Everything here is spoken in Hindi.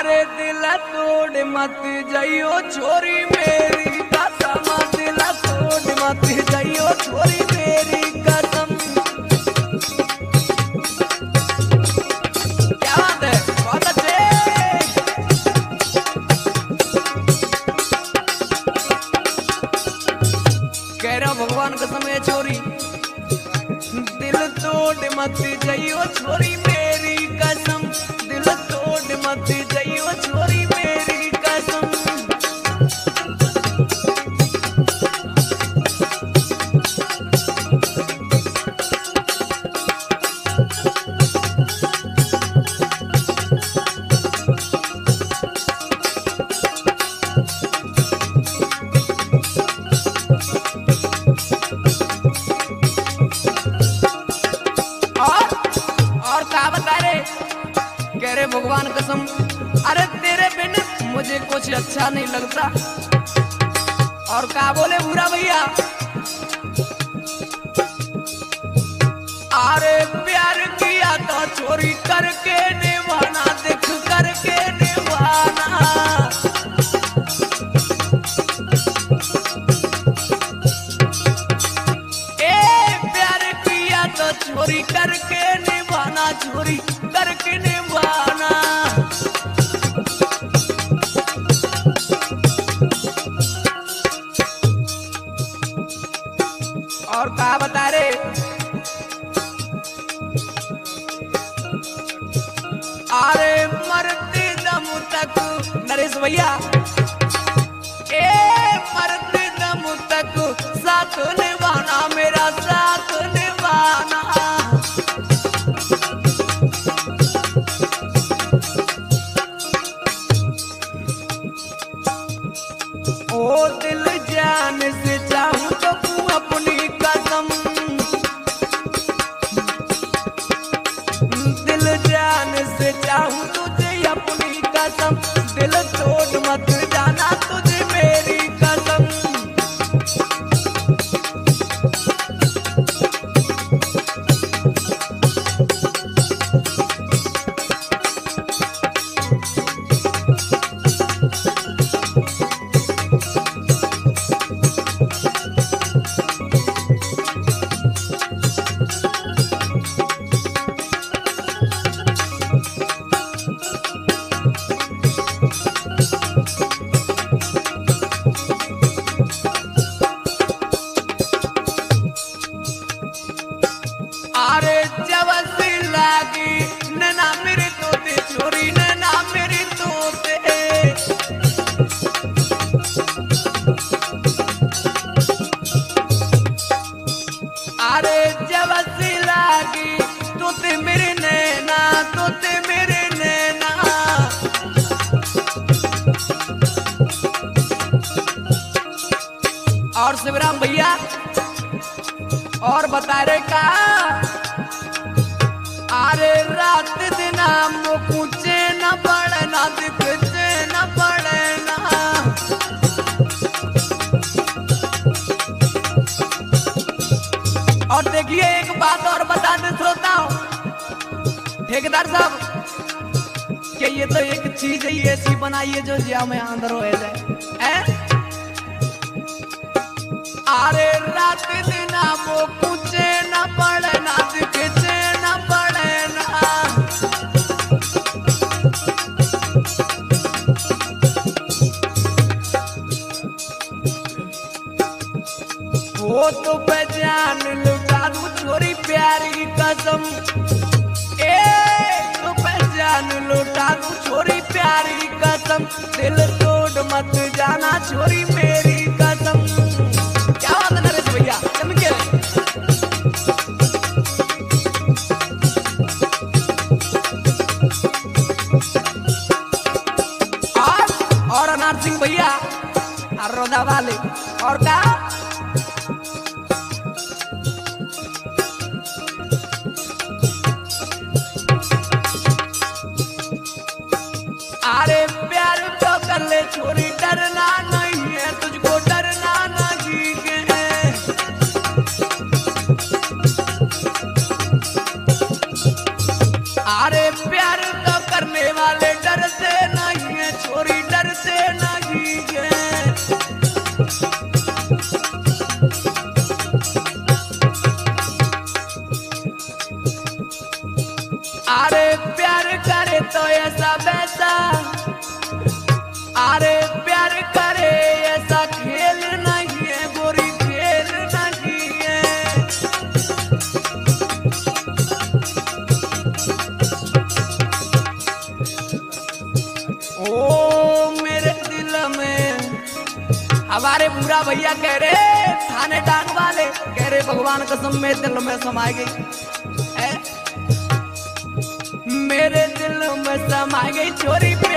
अरे दिल तोड़ मत जाइयो छोरी मेरी कसम, दिल तोड़ मत जाइयो छोरी मेरी कसम। क्या बात है, बहुत अच्छे। कह रहा भगवान कसम है छोरी, दिल तोड़ मत जाइयो छोरी मेरी कसम, दिल तोड़ मत जाइयो छोरी मेरी कसम। और क्या बता रे, कह रहे भगवान कसम, अरे तेरे बिन मुझे कुछ अच्छा नहीं लगता। और क्या बोले बुरा भैया, अरे प्यार किया तो चोरी करके निभाना, देख करके निभाना। प्यार किया तो चोरी करके निभाना, चोरी करके निभाना। और क्या बता रे, अरे मरते दम तक नरेश भैया, मरते दम तक साथ निभाना, मेरा साथ निभाना। ओ दिल जान से चाहूं तो तू अपनी कसम, दिल जान से चाहूं तुझे अपनी कसम, दिल तोड़ मत जाना तुझे मेरी कसम। अरे जब से लागी नैना मेरे तोते छोरी, नैना मेरी तोते। अरे जब से लागी तोते मेरे नैना, तोते मेरे नैना। और शिवराम भैया और बता रहे का, अरे रात दिन मुझे न पड़ना, दिखते न पड़ना। और देखिए एक बात और बता दे श्रोता हूं ठेकेदार साहब, कि ये तो एक चीज ही ऐसी बनाइए जो जिया में अंदर हो जाए। अरे रात दिन मुझे न पड़ना, दिखते न पड़ना। वो तो पहचान लुटा दूं छोरी प्यारी कसम, तो पहचान लुटा दूं छोरी प्यारी कसम, दिल तोड़ मत जाना छोरी मेरी कसम। क्या बात है नरेश भैया, चमके। और अनार सिंह भैया रोदा वाले, और क्या, अरे प्यार तो कर ले छोरी, डरना नहीं है तुझको, डरना नहीं है। अरे प्यार तो करने वाले डरते नहीं ऐसा, अरे प्यार करे ऐसा खेल नहीं है गोरी, खेल नहीं है। ओ मेरे दिल में हमारे बुरा भैया कह रहे थाने डाक वाले, कह रहे भगवान कसम में दिल में समा गई, मेरे दिल में समा गई छोरी।